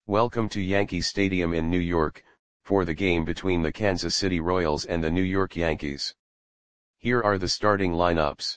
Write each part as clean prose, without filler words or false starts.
Welcome to Yankee Stadium in New York, for the game between the Kansas City Royals and the New York Yankees. Here are the starting lineups.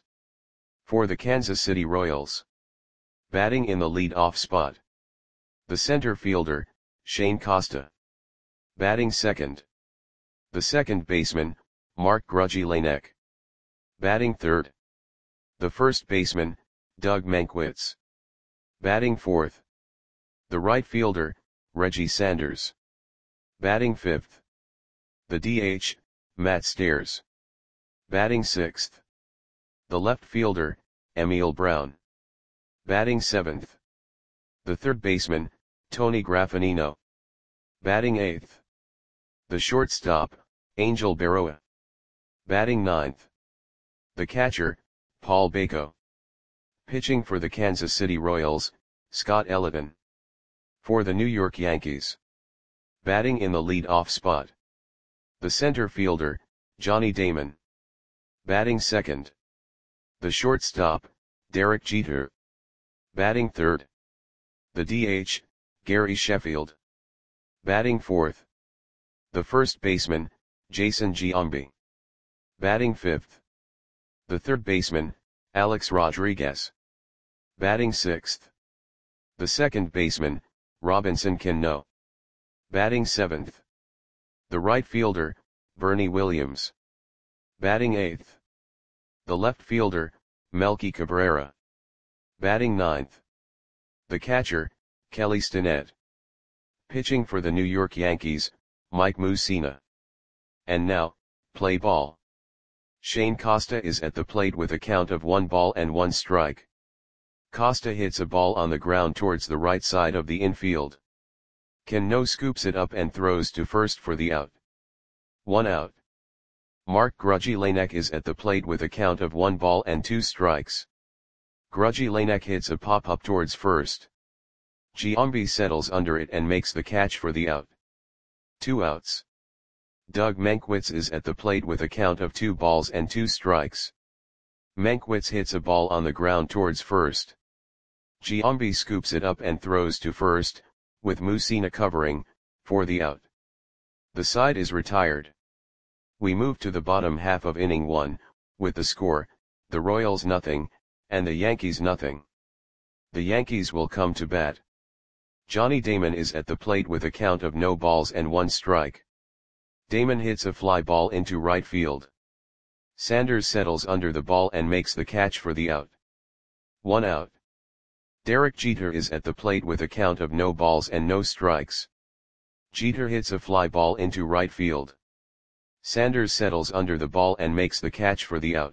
For the Kansas City Royals. Batting in the lead-off spot. The center fielder, Shane Costa. Batting second. The second baseman, Mark Grudzielanek. Batting third. The first baseman, Doug Mankiewicz. Batting fourth. The right fielder, Reggie Sanders. Batting fifth. The DH, Matt Stairs. Batting sixth. The left fielder, Emil Brown. Batting seventh. The third baseman, Tony Graffagnino. Batting eighth. The shortstop, Angel Berroa. Batting ninth. The catcher, Paul Bako. Pitching for the Kansas City Royals, Scott Elliton. For the New York Yankees. Batting in the lead-off spot. The center fielder, Johnny Damon. Batting second. The shortstop, Derek Jeter. Batting third. The DH, Gary Sheffield. Batting fourth. The first baseman, Jason Giambi. Batting fifth. The third baseman, Alex Rodriguez. Batting sixth. The second baseman, Robinson Cano. Batting seventh. The right fielder, Bernie Williams. Batting eighth. The left fielder, Melky Cabrera. Batting ninth. The catcher, Kelly Stinnett. Pitching for the New York Yankees, Mike Mussina. And now, play ball. Shane Costa is at the plate with a count of 1-1 strike. Costa hits a ball on the ground towards the right side of the infield. Cano scoops it up and throws to first for the out. 1 out. Mark Grudzielanek is at the plate with a count of 1-2 strikes. Grudzielanek hits a pop-up towards first. Giambi settles under it and makes the catch for the out. 2 outs. Doug Mankiewicz is at the plate with a count of 2-2 strikes. Mankiewicz hits a ball on the ground towards first. Giambi scoops it up and throws to first, with Mussina covering, for the out. The side is retired. We move to the bottom half of inning 1, with the score, the Royals 0, and the Yankees 0. The Yankees will come to bat. Johnny Damon is at the plate with a count of 0-1 strike. Damon hits a fly ball into right field. Sanders settles under the ball and makes the catch for the out. 1 out. Derek Jeter is at the plate with a count of 0 strikes. Jeter hits a fly ball into right field. Sanders settles under the ball and makes the catch for the out.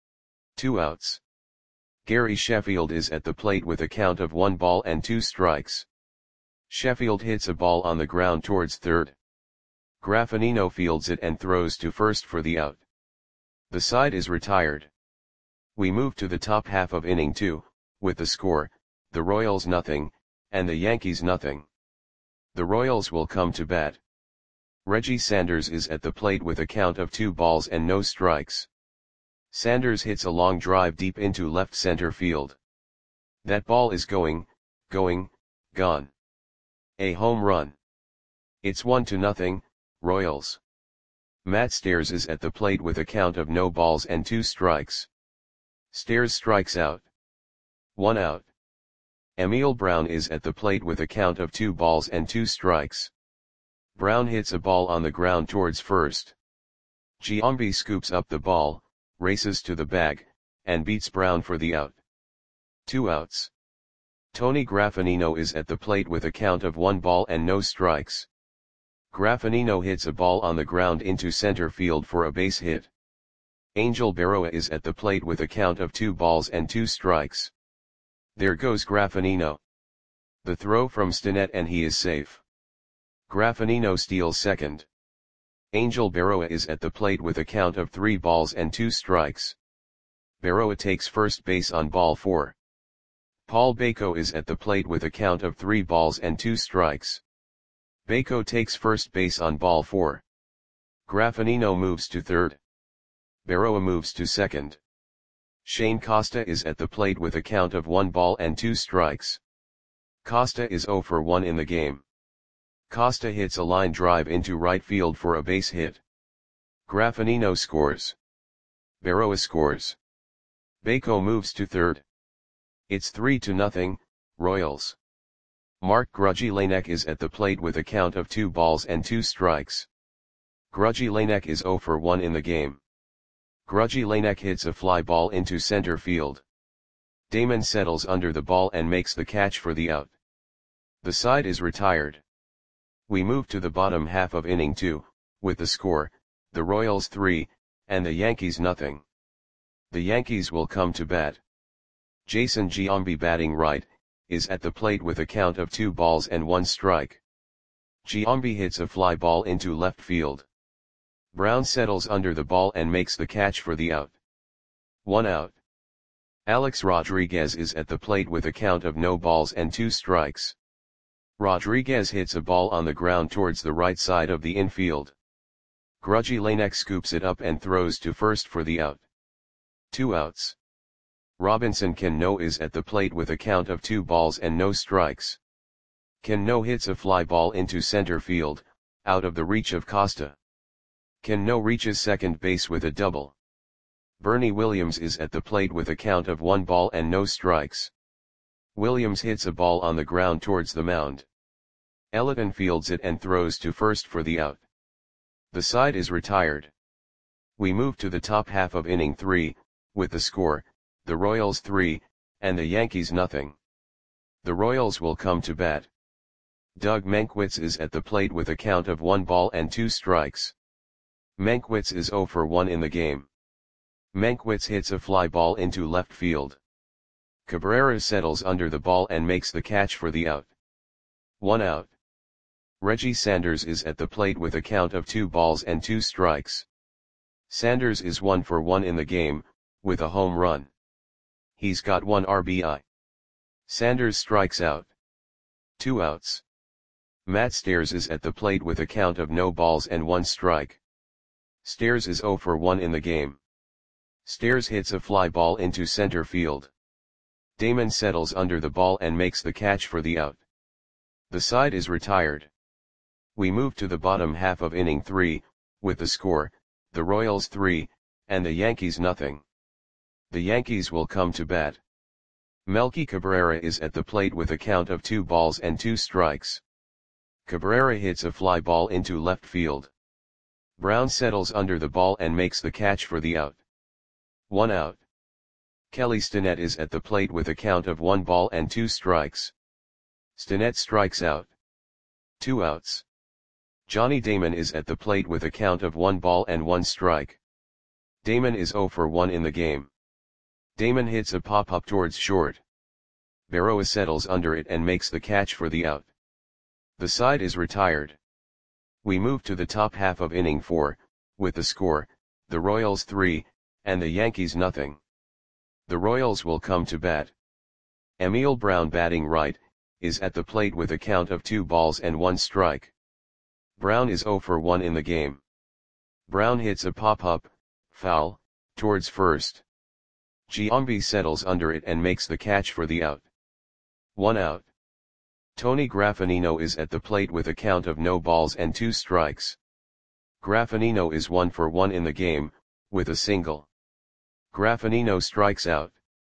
2 outs. Gary Sheffield is at the plate with a count of 1-2 strikes. Sheffield hits a ball on the ground towards third. Graffagnino fields it and throws to first for the out. The side is retired. We move to the top half of inning 2, with the score, the Royals 0, and the Yankees 0. The Royals will come to bat. Reggie Sanders is at the plate with a count of 2-0 strikes. Sanders hits a long drive deep into left center field. That ball is going, gone. A home run. It's 1-0, Royals. Matt Stairs is at the plate with a count of 0-2 strikes. Stairs strikes out. 1 out. Emil Brown is at the plate with a count of 2-2 strikes. Brown hits a ball on the ground towards first. Giambi scoops up the ball, races to the bag, and beats Brown for the out. 2 outs. Tony Graffagnino is at the plate with a count of 1-0 strikes. Graffagnino hits a ball on the ground into center field for a base hit. Angel Berroa is at the plate with a count of 2-2 strikes. There goes Graffagnino. The throw from Stinnett and he is safe. Graffagnino steals second. Angel Berroa is at the plate with a count of 3-2 strikes. Berroa takes first base on ball 4. Paul Bako is at the plate with a count of 3-2 strikes. Bako takes first base on ball 4. Graffagnino moves to third. Berroa moves to second. Shane Costa is at the plate with a count of 1-2 strikes. Costa is 0 for 1 in the game. Costa hits a line drive into right field for a base hit. Graffinino scores. Berroa scores. Bako moves to third. It's 3-0, Royals. Mark Grujillanek is at the plate with a count of 2 balls and 2 strikes. Grujillanek is 0 for 1 in the game. Grujillanek hits a fly ball into center field. Damon settles under the ball and makes the catch for the out. The side is retired. We move to the bottom half of inning 2, with the score, the Royals 3, and the Yankees nothing. The Yankees will come to bat. Jason Giambi, batting right, is at the plate with a count of 2 balls and 1 strike. Giambi hits a fly ball into left field. Brown settles under the ball and makes the catch for the out. 1 out. Alex Rodriguez is at the plate with a count of no balls and 2 strikes. Rodriguez hits a ball on the ground towards the right side of the infield. Grujillanek scoops it up and throws to first for the out. 2 outs. Robinson Cano is at the plate with a count of 2 balls and no strikes. Cano hits a fly ball into center field, out of the reach of Costa. Cano reaches second base with a double. Bernie Williams is at the plate with a count of 1 ball and no strikes. Williams hits a ball on the ground towards the mound. Ellington fields it and throws to first for the out. The side is retired. We move to the top half of inning 3, with the score, the Royals 3, and the Yankees nothing. The Royals will come to bat. Doug Mankiewicz is at the plate with a count of 1 ball and 2 strikes. Mankiewicz is 0 for 1 in the game. Mankiewicz hits a fly ball into left field. Cabrera settles under the ball and makes the catch for the out. 1 out. Reggie Sanders is at the plate with a count of 2 balls and 2 strikes. Sanders is 1 for 1 in the game, with a home run. He's got 1 RBI. Sanders strikes out. 2 outs. Matt Stairs is at the plate with a count of no balls and 1 strike. Stairs is 0 for 1 in the game. Stairs hits a fly ball into center field. Damon settles under the ball and makes the catch for the out. The side is retired. We move to the bottom half of inning 3, with the score, the Royals 3, and the Yankees nothing. The Yankees will come to bat. Melky Cabrera is at the plate with a count of 2 balls and 2 strikes. Cabrera hits a fly ball into left field. Brown settles under the ball and makes the catch for the out. 1 out. Kelly Stinnett is at the plate with a count of 1 ball and 2 strikes. Stinnett strikes out. 2 outs. Johnny Damon is at the plate with a count of 1 ball and 1 strike. Damon is 0 for 1 in the game. Damon hits a pop-up towards short. Berroa settles under it and makes the catch for the out. The side is retired. We move to the top half of inning 4, with the score, the Royals 3, and the Yankees nothing. The Royals will come to bat. Emil Brown, batting right, is at the plate with a count of 2 balls and 1 strike. Brown is 0 for 1 in the game. Brown hits a pop-up, foul, towards first. Giambi settles under it and makes the catch for the out. 1 out. Tony Graffinino is at the plate with a count of no balls and 2 strikes. Graffinino is 1 for 1 in the game, with a single. Graffinino strikes out.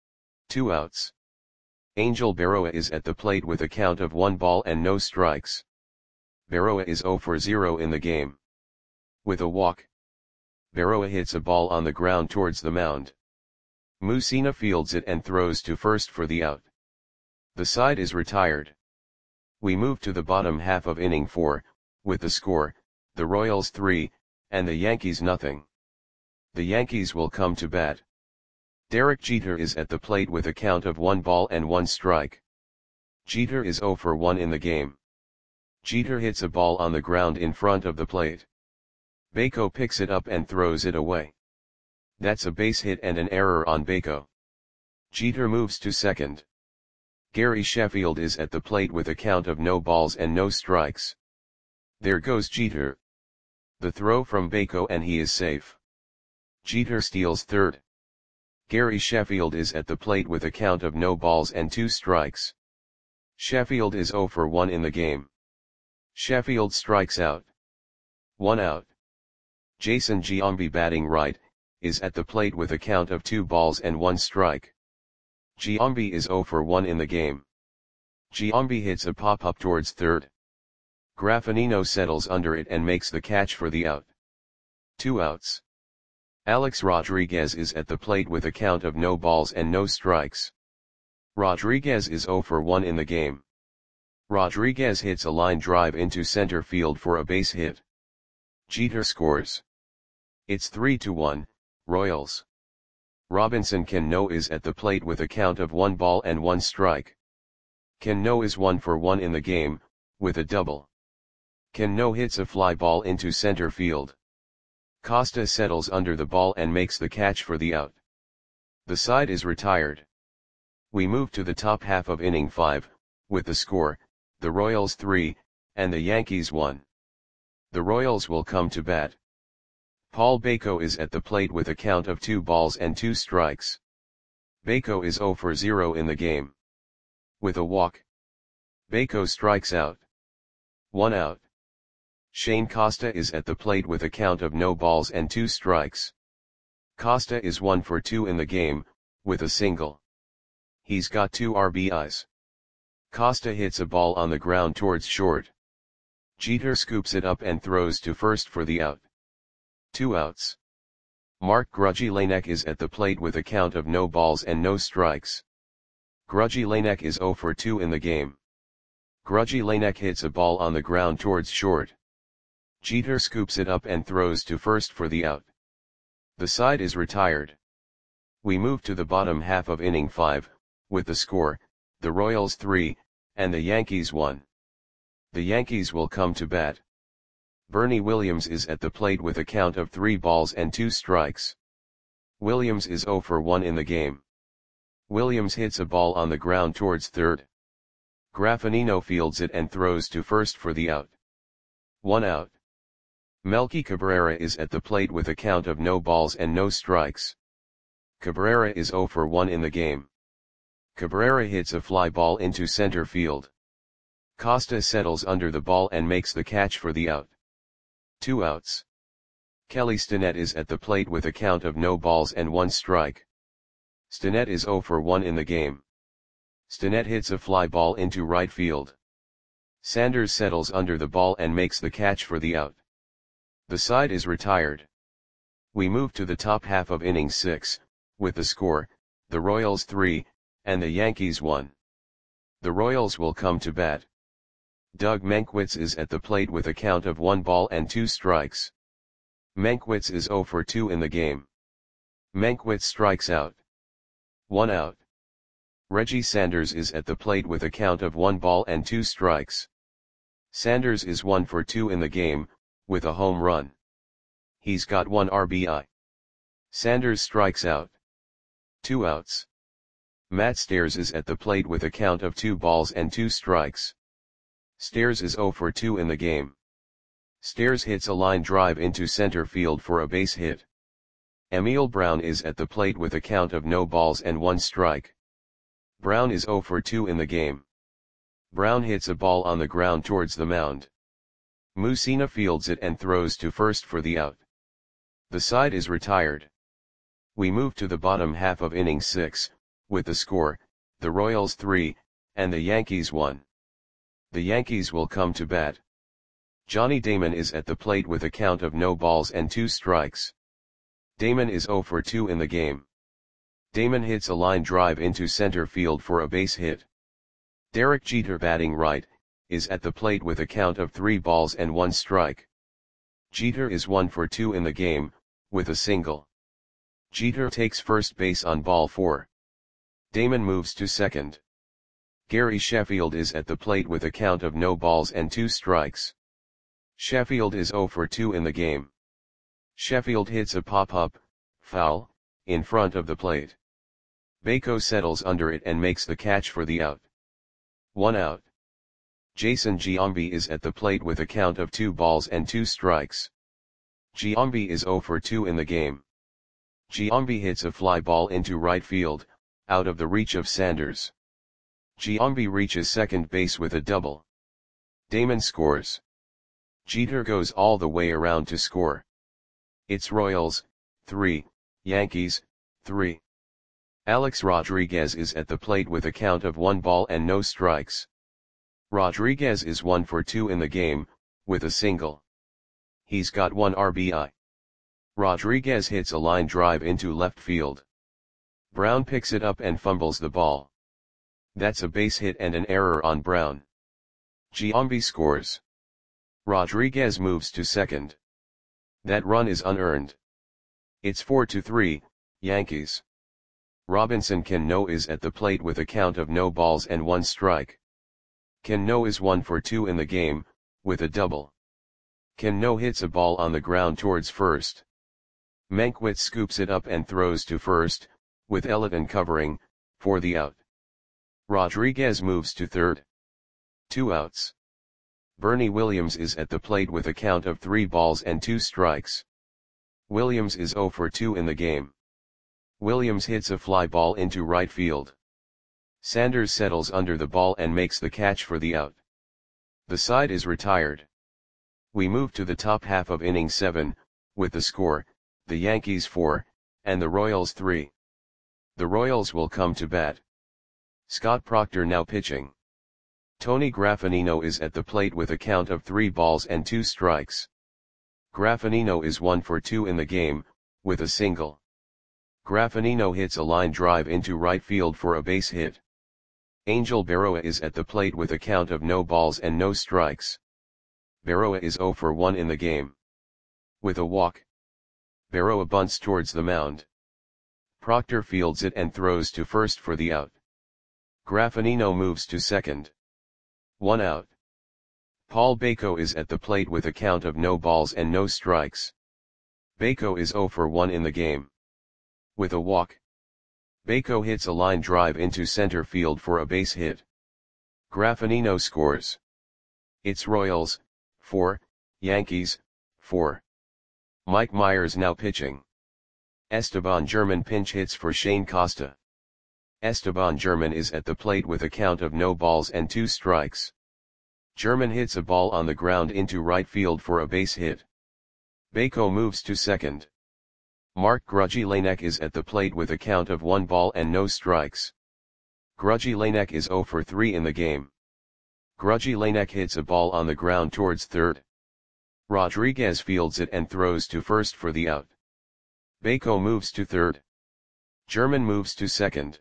2 outs. Angel Berroa is at the plate with a count of 1 ball and no strikes. Berroa is 0 for 0 in the game. With a walk. Berroa hits a ball on the ground towards the mound. Mussina fields it and throws to first for the out. The side is retired. We move to the bottom half of inning 4, with the score, the Royals 3, and the Yankees nothing. The Yankees will come to bat. Derek Jeter is at the plate with a count of 1 ball and 1 strike. Jeter is 0 for 1 in the game. Jeter hits a ball on the ground in front of the plate. Bako picks it up and throws it away. That's a base hit and an error on Bako. Jeter moves to second. Gary Sheffield is at the plate with a count of no balls and no strikes. There goes Jeter. The throw from Bako and he is safe. Jeter steals third. Gary Sheffield is at the plate with a count of no balls and 2 strikes. Sheffield is 0 for 1 in the game. Sheffield strikes out. 1 out. Jason Giambi batting right, is at the plate with a count of 2 balls and 1 strike. Giambi is 0 for 1 in the game. Giambi hits a pop-up towards third. Graffinino settles under it and makes the catch for the out. 2 outs. Alex Rodriguez is at the plate with a count of no balls and no strikes. Rodriguez is 0 for 1 in the game. Rodriguez hits a line drive into center field for a base hit. Jeter scores. It's 3-1, Royals. Robinson Cano is at the plate with a count of 1 ball and 1 strike. Cano is 1 for 1 in the game, with a double. Cano hits a fly ball into center field. Costa settles under the ball and makes the catch for the out. The side is retired. We move to the top half of inning 5, with the score, the Royals 3, and the Yankees 1. The Royals will come to bat. Paul Bako is at the plate with a count of 2 balls and 2 strikes. Bako is 0 for 0 in the game. With a walk, Bako strikes out. 1 out. Shane Costa is at the plate with a count of no balls and 2 strikes. Costa is 1 for 2 in the game, with a single. He's got 2 RBIs. Costa hits a ball on the ground towards short. Jeter scoops it up and throws to first for the out. 2 outs. Mark Grudzielanek is at the plate with a count of no balls and no strikes. Grudzielanek is 0 for 2 in the game. Grudzielanek hits a ball on the ground towards short. Jeter scoops it up and throws to first for the out. The side is retired. We move to the bottom half of inning 5, with the score, the Royals 3, and the Yankees 1. The Yankees will come to bat. Bernie Williams is at the plate with a count of 3 balls and 2 strikes. Williams is 0 for 1 in the game. Williams hits a ball on the ground towards third. Graffinino fields it and throws to first for the out. 1 out. Melky Cabrera is at the plate with a count of no balls and no strikes. Cabrera is 0 for 1 in the game. Cabrera hits a fly ball into center field. Costa settles under the ball and makes the catch for the out. 2 outs. Kelly Stinnett is at the plate with a count of no balls and 1 strike. Stinnett is 0 for 1 in the game. Stinnett hits a fly ball into right field. Sanders settles under the ball and makes the catch for the out. The side is retired. We move to the top half of inning 6, with the score, the Royals 3, and the Yankees 1. The Royals will come to bat. Doug Mankiewicz is at the plate with a count of 1 ball and 2 strikes. Mankiewicz is 0 for 2 in the game. Mankiewicz strikes out. 1 out. Reggie Sanders is at the plate with a count of 1 ball and 2 strikes. Sanders is 1 for 2 in the game, with a home run. He's got 1 RBI. Sanders strikes out. 2 outs. Matt Stairs is at the plate with a count of 2 balls and 2 strikes. Stairs is 0 for 2 in the game. Stairs hits a line drive into center field for a base hit. Emil Brown is at the plate with a count of no balls and 1 strike. Brown is 0 for 2 in the game. Brown hits a ball on the ground towards the mound. Mussina fields it and throws to first for the out. The side is retired. We move to the bottom half of inning 6, with the score, the Royals 3, and the Yankees 1. The Yankees will come to bat. Johnny Damon is at the plate with a count of no balls and 2 strikes. Damon is 0 for 2 in the game. Damon hits a line drive into center field for a base hit. Derek Jeter batting right, is at the plate with a count of 3 balls and 1 strike. Jeter is 1 for 2 in the game, with a single. Jeter takes first base on ball 4. Damon moves to second. Gary Sheffield is at the plate with a count of no balls and 2 strikes. Sheffield is 0 for 2 in the game. Sheffield hits a pop-up, foul, in front of the plate. Bako settles under it and makes the catch for the out. 1 out. Jason Giambi is at the plate with a count of 2 balls and 2 strikes. Giambi is 0 for 2 in the game. Giambi hits a fly ball into right field, out of the reach of Sanders. Giambi reaches second base with a double. Damon scores. Jeter goes all the way around to score. It's Royals, 3, Yankees, 3. Alex Rodriguez is at the plate with a count of 1 ball and no strikes. Rodriguez is 1 for 2 in the game, with a single. He's got 1 RBI. Rodriguez hits a line drive into left field. Brown picks it up and fumbles the ball. That's a base hit and an error on Brown. Giambi scores. Rodriguez moves to second. That run is unearned. It's 4-3, Yankees. Robinson Cano is at the plate with a count of no balls and 1 strike. Cano is 1 for 2 in the game, with a double. Cano hits a ball on the ground towards first. Mankiewicz scoops it up and throws to first, with Ellington covering, for the out. Rodriguez moves to third. 2 outs. Bernie Williams is at the plate with a count of 3 balls and 2 strikes. Williams is 0 for 2 in the game. Williams hits a fly ball into right field. Sanders settles under the ball and makes the catch for the out. The side is retired. We move to the top half of inning 7, with the score, the Yankees 4, and the Royals 3. The Royals will come to bat. Scott Proctor now pitching. Tony Graffinino is at the plate with a count of 3 balls and 2 strikes. Graffinino is 1 for 2 in the game, with a single. Graffinino hits a line drive into right field for a base hit. Angel Berroa is at the plate with a count of no balls and no strikes. Berroa is 0 for 1 in the game. With a walk. Berroa bunts towards the mound. Proctor fields it and throws to first for the out. Graffinino moves to second. 1 out. Paul Bako is at the plate with a count of no balls and no strikes. Bako is 0 for 1 in the game. With a walk. Bako hits a line drive into center field for a base hit. Graffinino scores. It's Royals, 4, Yankees, 4. Mike Myers now pitching. Esteban German pinch hits for Shane Costa. Esteban German is at the plate with a count of no balls and 2 strikes. German hits a ball on the ground into right field for a base hit. Bako moves to second. Mark Grudzielanek is at the plate with a count of 1 ball and no strikes. Grudzielanek is 0 for 3 in the game. Grudzielanek hits a ball on the ground towards third. Rodriguez fields it and throws to first for the out. Bako moves to third. German moves to second.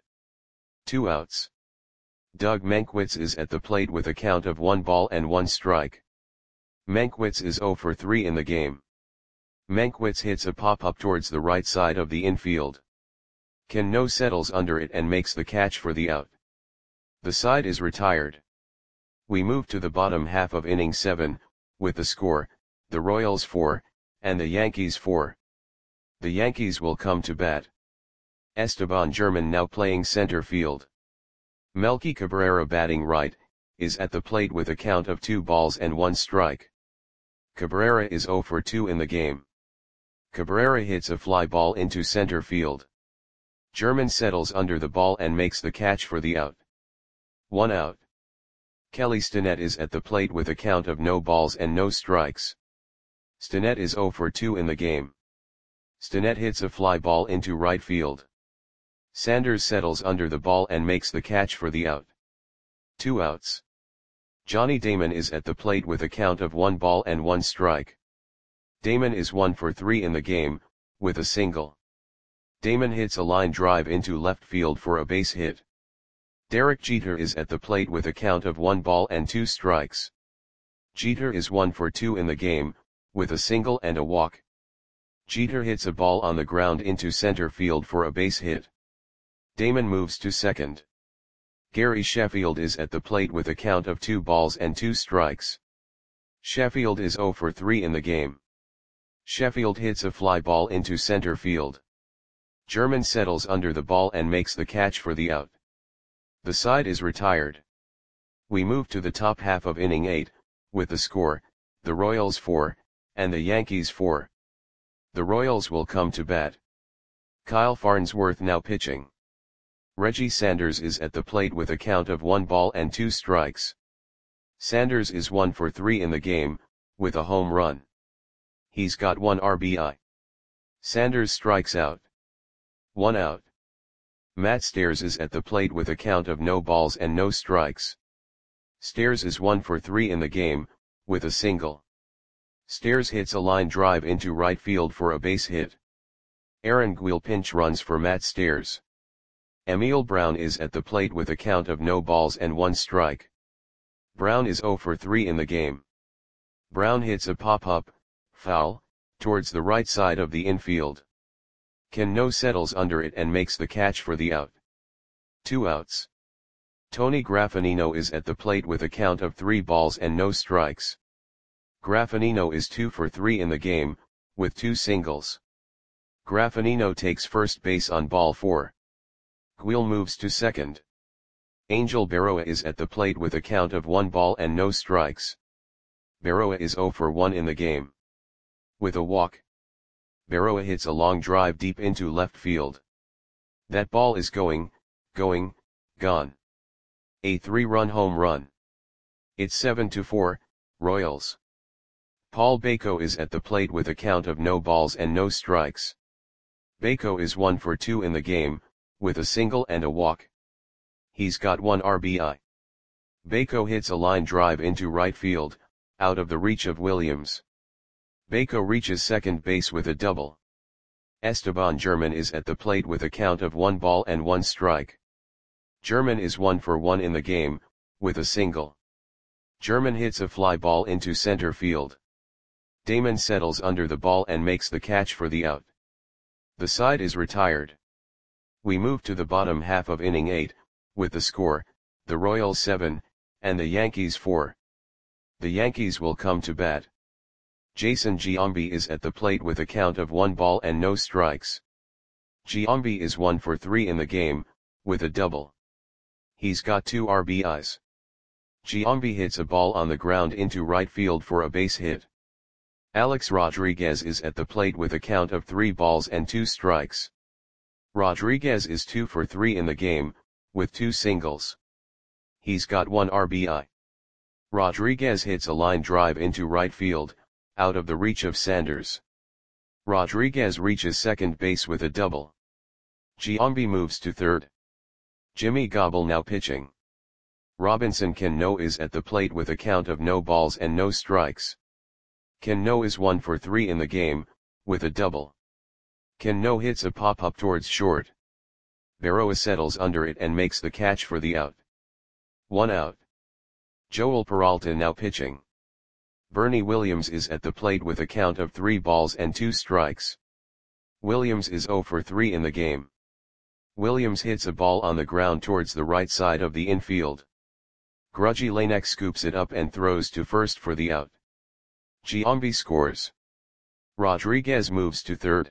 2 outs. Doug Mankiewicz is at the plate with a count of 1 ball and 1 strike. Mankiewicz is 0 for 3 in the game. Mankiewicz hits a pop-up towards the right side of the infield. Cano settles under it and makes the catch for the out. The side is retired. We move to the bottom half of inning 7, with the score, the Royals 4, and the Yankees 4. The Yankees will come to bat. Esteban German now playing center field. Melky Cabrera batting right, is at the plate with a count of 2 balls and 1 strike. Cabrera is 0 for 2 in the game. Cabrera hits a fly ball into center field. German settles under the ball and makes the catch for the out. 1 out. Kelly Stinnett is at the plate with a count of no balls and no strikes. Stinnett is 0 for 2 in the game. Stinnett hits a fly ball into right field. Sanders settles under the ball and makes the catch for the out. 2 outs. Johnny Damon is at the plate with a count of 1 ball and 1 strike. Damon is 1 for 3 in the game, with a single. Damon hits a line drive into left field for a base hit. Derek Jeter is at the plate with a count of 1 ball and 2 strikes. Jeter is 1 for 2 in the game, with a single and a walk. Jeter hits a ball on the ground into center field for a base hit. Damon moves to second. Gary Sheffield is at the plate with a count of 2 balls and 2 strikes. Sheffield is 0 for 3 in the game. Sheffield hits a fly ball into center field. German settles under the ball and makes the catch for the out. The side is retired. We move to the top half of inning 8, with the score, the Royals 4, and the Yankees 4. The Royals will come to bat. Kyle Farnsworth now pitching. Reggie Sanders is at the plate with a count of 1 ball and 2 strikes. Sanders is 1 for 3 in the game, with a home run. He's got 1 RBI. Sanders strikes out. 1 out. Matt Stairs is at the plate with a count of no balls and no strikes. Stairs is 1 for 3 in the game, with a single. Stairs hits a line drive into right field for a base hit. Aaron Guil pinch runs for Matt Stairs. Emil Brown is at the plate with a count of no balls and 1 strike. Brown is 0 for 3 in the game. Brown hits a pop-up, foul, towards the right side of the infield. Cano settles under it and makes the catch for the out. 2 outs. Tony Graffinino is at the plate with a count of 3 balls and no strikes. Graffinino is 2 for 3 in the game, with 2 singles. Graffinino takes first base on ball 4. Guil moves to second. Angel Berroa is at the plate with a count of 1 ball and no strikes. Berroa is 0 for 1 in the game. With a walk, Berroa hits a long drive deep into left field. That ball is gone. A 3-run home run. It's 7-4, Royals. Paul Bako is at the plate with a count of no balls and no strikes. Bako is 1 for 2 in the game, with a single and a walk. He's got 1 RBI. Bako hits a line drive into right field, out of the reach of Williams. Bako reaches second base with a double. Esteban German is at the plate with a count of 1 ball and 1 strike. German is 1 for 1 in the game, with a single. German hits a fly ball into center field. Damon settles under the ball and makes the catch for the out. The side is retired. We move to the bottom half of inning 8, with the score, the Royals 7, and the Yankees 4. The Yankees will come to bat. Jason Giambi is at the plate with a count of 1 ball and no strikes. Giambi is 1 for 3 in the game, with a double. He's got 2 RBIs. Giambi hits a ball on the ground into right field for a base hit. Alex Rodriguez is at the plate with a count of 3 balls and 2 strikes. Rodriguez is 2 for 3 in the game, with 2 singles. He's got 1 RBI. Rodriguez hits a line drive into right field, out of the reach of Sanders. Rodriguez reaches second base with a double. Giambi moves to third. Jimmy Gobble now pitching. Robinson Cano is at the plate with a count of no balls and no strikes. Cano is 1 for 3 in the game, with a double. Cano hits a pop-up towards short. Berroa settles under it and makes the catch for the out. 1 out. Joel Peralta now pitching. Bernie Williams is at the plate with a count of 3 balls and 2 strikes. Williams is 0 for 3 in the game. Williams hits a ball on the ground towards the right side of the infield. Grudgy Lanek scoops it up and throws to first for the out. Giambi scores. Rodriguez moves to third.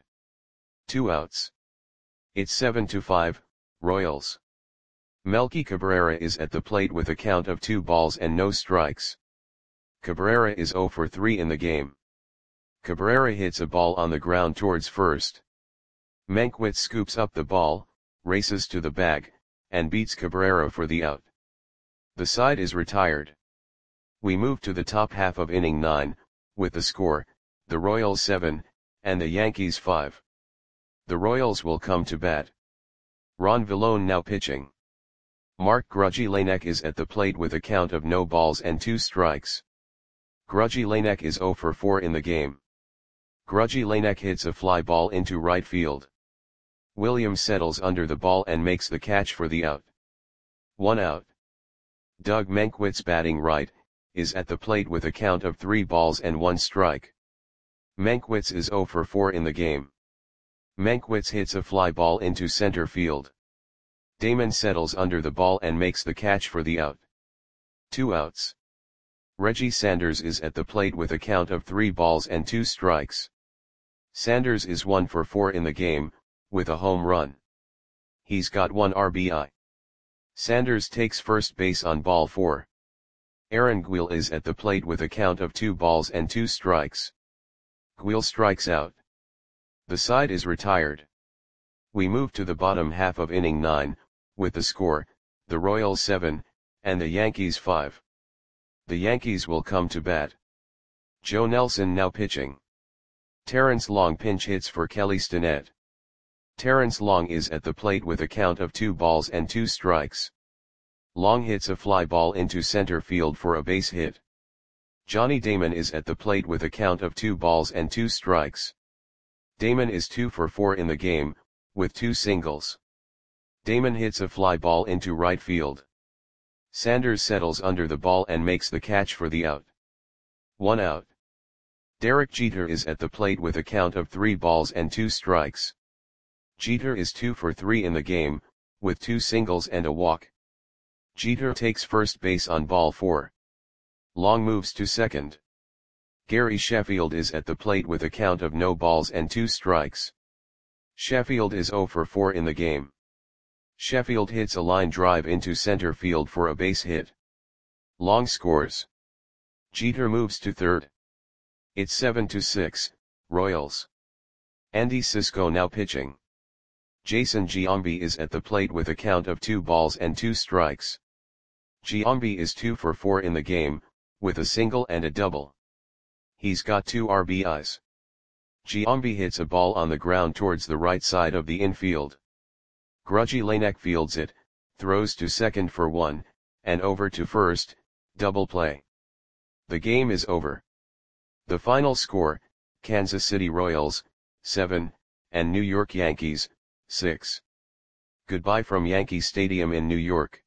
2 outs. It's 7-5, Royals. Melky Cabrera is at the plate with a count of 2 balls and no strikes. Cabrera is 0 for 3 in the game. Cabrera hits a ball on the ground towards first. Mankiewicz scoops up the ball, races to the bag, and beats Cabrera for the out. The side is retired. We move to the top half of inning 9, with the score, the Royals 7, and the Yankees 5. The Royals will come to bat. Ron Villone now pitching. Mark Grudgy Lanek is at the plate with a count of no balls and 2 strikes. Grudgy Lanek is 0 for 4 in the game. Grudgy Lanek hits a fly ball into right field. Williams settles under the ball and makes the catch for the out. 1 out. Doug Mankiewicz batting right, is at the plate with a count of 3 balls and 1 strike. Mankiewicz is 0 for 4 in the game. Mankiewicz hits a fly ball into center field. Damon settles under the ball and makes the catch for the out. 2 outs. Reggie Sanders is at the plate with a count of 3 balls and 2 strikes. Sanders is 1 for 4 in the game, with a home run. He's got 1 RBI. Sanders takes first base on ball 4. Aaron Guil is at the plate with a count of 2 balls and 2 strikes. Guil strikes out. The side is retired. We move to the bottom half of inning 9, with the score, the Royals 7, and the Yankees 5. The Yankees will come to bat. Joe Nelson now pitching. Terrence Long pinch hits for Kelly Stinnett. Terrence Long is at the plate with a count of 2 balls and 2 strikes. Long hits a fly ball into center field for a base hit. Johnny Damon is at the plate with a count of 2 balls and 2 strikes. Damon is 2 for 4 in the game, with 2 singles. Damon hits a fly ball into right field. Sanders settles under the ball and makes the catch for the out. 1 out. Derek Jeter is at the plate with a count of 3 balls and 2 strikes. Jeter is 2 for 3 in the game, with 2 singles and a walk. Jeter takes first base on ball 4. Long moves to second. Gary Sheffield is at the plate with a count of no balls and 2 strikes. Sheffield is 0 for 4 in the game. Sheffield hits a line drive into center field for a base hit. Long scores. Jeter moves to third. It's 7-6, Royals. Andy Cisco now pitching. Jason Giambi is at the plate with a count of 2 balls and 2 strikes. Giambi is 2 for 4 in the game, with a single and a double. He's got 2 RBIs. Giambi hits a ball on the ground towards the right side of the infield. Grudgy Lanek fields it, throws to second for 1, and over to first, double play. The game is over. The final score, Kansas City Royals, 7, and New York Yankees, 6. Goodbye from Yankee Stadium in New York.